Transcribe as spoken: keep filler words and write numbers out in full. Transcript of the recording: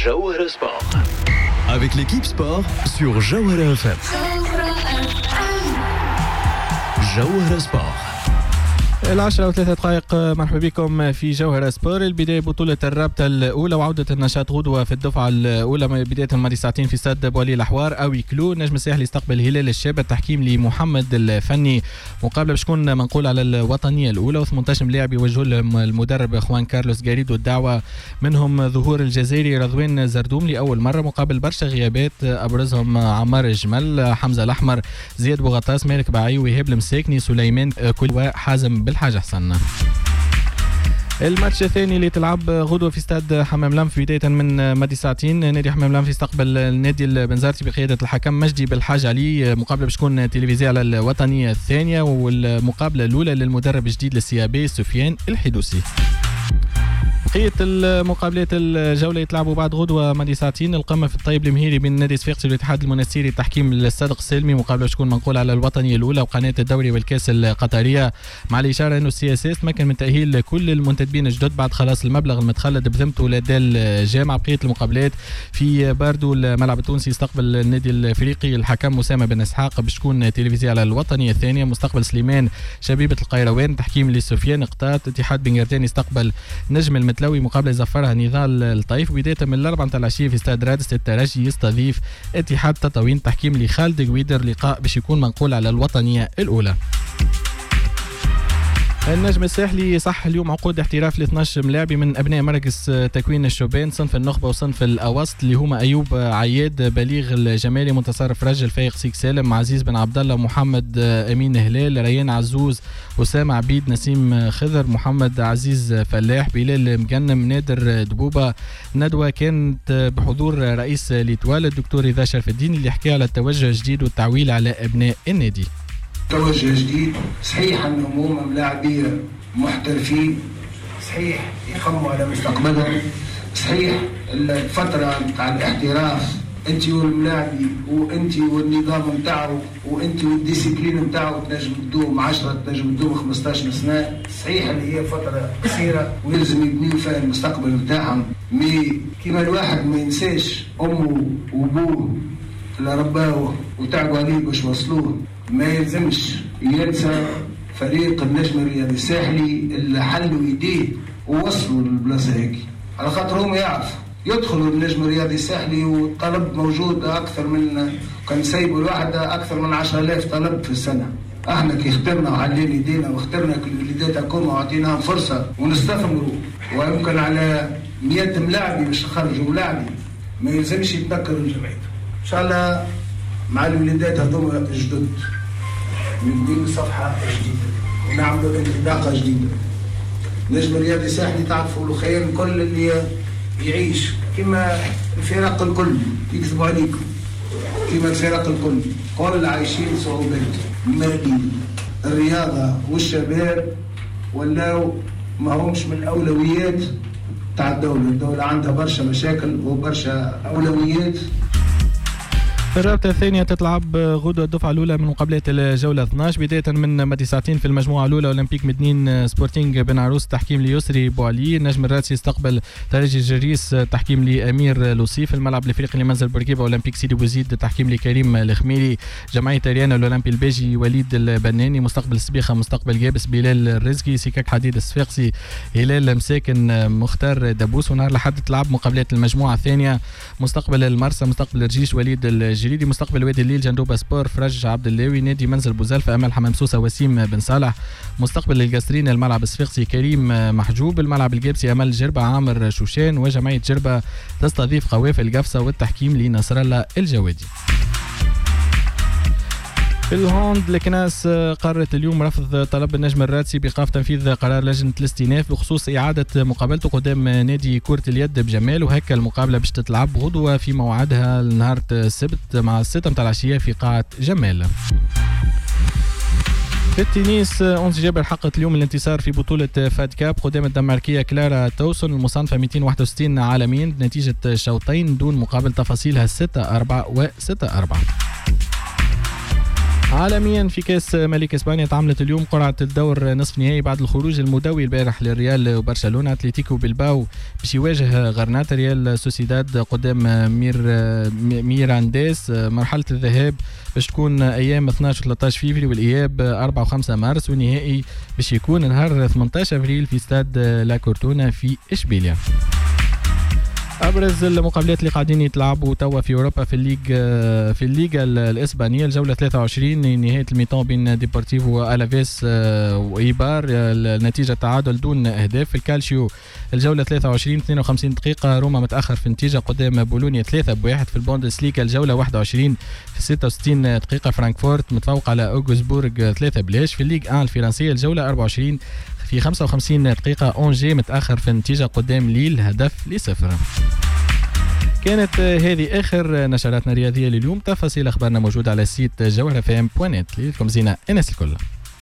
Jawahara Sport. Avec l'équipe sport sur Jawahara F M. Jawahara Sport. العشرة وثلاثة دقائق. مرحبا بكم في جوهرة سبور. البداية بطولة الرابطة الأولى وعودة النشاط غدوة في الدفعة الأولى بداية الماضي ساعتين في استاد بولي الأحوار أو كلو. نجم الساحلي يستقبل هلال الشاب. التحكيم لمحمد الفني. مقابلة باش تكون منقولة على الوطنية الأولى و18 لاعب يوجهوا لهم المدرب خوان كارلوس غاريدو الدعوة، منهم ظهور الجزائري رضوان زردوم لأول مرة مقابل برشا غيابات أبرزهم عمار الجمل، حمزة الأحمر، زياد بوغطاس، مالك باعي، وهاب المساكني، سليمان كل وحازم بالحاجة حسن. الماتش الثاني اللي تلعب غدوة في استاد حمام لمف بداية من مادي ساعتين. نادي حمام لمف يستقبل النادي البنزرتي بقيادة الحكم مجدي بالحاج علي. مقابلة باش تكون تلفزيونية على الوطنية الثانية، والمقابلة الأولى للمدرب الجديد للسيابي سفيان الحدوسي. بقية المقابلات الجولة يتلعبوا بعد غدوة مادي ساعتين. القمة في الطيب المهيري بين نادي صفاقسي والاتحاد المنستيري التحكيم للصادق السلمي. مقابلة تكون منقولة على الوطنية الأولى وقناة الدوري والكاس القطرية، مع الإشارة أنه السي اس اس تمكن من تأهيل كل المنتدبين الجدد بعد خلاص المبلغ المتخلد بذمته لدى الجامعة. بقية المقابلات في باردو الملعب التونسي يستقبل النادي الافريقي الحكم اسامة بن اسحاق باش تكون تلفزيونية على الوطنية الثانية. مستقبل سليمان شبيبة القيروان تحكيم لسفيان قطاط. اتحاد بن قردان يستقبل نجم المتلوي مقابلة يزفرها نضال الطيف. بداية من الأربعة متاع العشية في استاد رادس الترجي يستضيف اتحاد تطاوين تحكيم لخالد قويدر. لقاء باش يكون منقول على الوطنية الأولى. النجم الساحلي صح اليوم عقود احتراف ل اثناش ملاعبي من ابناء مركز تكوين الشوبان صنف النخبه وصنف الاوسط اللي هما ايوب عياد، بليغ الجمالي، منتصر رجل، فايق سيك سالم، عزيز بن عبد الله، محمد امين هلال، ريان عزوز، اسامه عبيد، نسيم خضر، محمد عزيز فلاح، بلال مجنم، نادر دبوبه. ندوه كانت بحضور رئيس ليتوال الدكتور رضا شرف الدين اللي حكى على التوجه الجديد والتعويل على ابناء النادي. توجه جديد صحيح انهم هم ملاعبيه محترفين، صحيح يخموا على مستقبلهم، صحيح الفتره نتاع الاحتراف انت والملاعبي وانت والنظام نتاعو وانت والديسيبلين نتاعو تنجم تدوم عشرة تنجم تدوم خمسطاش سنه. صحيح اللي هي فتره قصيره ويلزم يبنيو فيها المستقبل نتاعهم، مي كيما الواحد ما ينساش امه وابوه اللي رباوه وتعبوا عليه باش وصلوه، ما يلزمش ينسى فريق النجم الرياضي الساحلي اللي حلوا يديه ووصلوا للبلاصه هيك، على خاطر هم يعرفوا يدخلوا النجم الرياضي الساحلي والطلب موجود اكثر من كان يسيبوا الواحدة اكثر من عشرة آلاف طلب في السنه. احنا كي اخترنا وعلينا يدينا واخترنا كل الوليدات هكوما وعطيناهم فرصه ونستثمروا، ويمكن على مئة ملاعبي باش نخرجوا ملاعبي ما يلزمش يتنكروا الجمعيه. ان شاء الله مع الوليدات هذوما الجدد نبدأ صفحة جديدة ونعملوا انطلاقة جديدة. نجم الرياضي الساحلي تعرفوا له خير كل اللي يعيش كما الفرق الكل يكذبوا عليكم، كما الفرق الكل كل عايشين صعوبات مالية. الرياضة والشباب ولاو ما همش من الأولويات تاع الدولة. الدولة عندها برشا مشاكل وبرشا أولويات. الرابطة الثانية تتلعب غدوة الدفعة الأولى من مقابلات الجولة اثناش بداية من مادي ساعتين في المجموعة الأولى. أولمبيك مدنين سبورتينج بن عروس تحكيم ليسري بوعلي. نجم الراسي يستقبل ترجي الجريس تحكيم لأمير لوصيف. الملعب الأفريقي لمنزل بورقيبة أولمبيك سيدي بوزيد تحكيم لكريم الخميلي. جمعية ريانا الأولمبي الباجي وليد البناني. مستقبل السبيخة مستقبل جابس بلال الرزقي. سكاك حديد الصفاقسي هلال مساكن مختار دبوس. ونهار لحد تلعب مقابلات المجموعة الثانية. مستقبل المرسى مستقبل الرجيش وليد الجريس جريدي. مستقبل وادي الليل جندوبة سبور فرج عبد اللاوي. نادي منزل بوزلفة امل حمام سوسة وسيم بن صالح. مستقبل القصرين الملعب الصفاقسي كريم محجوب. الملعب الجابسي امل جربة عامر شوشان. وجمعية جربة تستضيف قوافل القفصة والتحكيم لنصر الله الجوادي. في الهوند الكناس قررت اليوم رفض طلب النجم الرادسي بإيقاف تنفيذ قرار لجنة الاستئناف بخصوص إعادة مقابلته قدام نادي كرة اليد بجمال. وهكا المقابلة باش تتلعب غدوة في موعدها نهار السبت مع الستة متاع العشية في قاعة جمال. في التنس أونس جابر حققت اليوم الانتصار في بطولة فاد كاب قدام الدنماركية كلارا توسون المصنفة مئتين وواحد وستين عالميا بنتيجة شوطين دون مقابل تفاصيلها ستة أربعة و ستة أربعة. عالميا في كاس ملك اسبانيا تعملت اليوم قرعه الدور نصف نهائي بعد الخروج المدوي البارح للريال وبرشلونه. اتلتيكو بلباو باش يواجه غرناطه، ريال سوسيداد قدام مير ميرانديس. مرحله الذهاب باش تكون ايام اثناش و ثلاثة عشر فيفري والاياب أربعة و خمسة مارس، والنهائي باش يكون نهار ثمانية عشر ابريل في استاد لا كورتونا في اشبيليا. ابرز المقابلات اللي قاعدين يتلعبوا توا في اوروبا في الليغ في الليغا الاسبانيه، الجوله ثلاثة وعشرين نهايه الميطان بين ديبورتيفو الافيس وايبار، النتيجه تعادل دون اهداف. في الكالشيو الجوله ثلاثة وعشرين اثنين وخمسين دقيقه، روما متاخر في النتيجه قدام بولونيا ثلاثة بواحد. في البوندسليغا الجوله واحد وعشرين في ستة وستين دقيقه، فرانكفورت متفوق على اوغسبورغ ثلاثة بلاش. في الليغ واحد الفرنسيه الجوله أربعة وعشرين في خمسة وخمسين دقيقة، أونجي متأخر في النتيجة قدام ليل هدف لصفر. كانت هذه آخر نشراتنا الرياضية لليوم. تفاصيل أخبارنا موجودة على السيت جوهرة فام دوت نت. لكم زينة الناس الكل.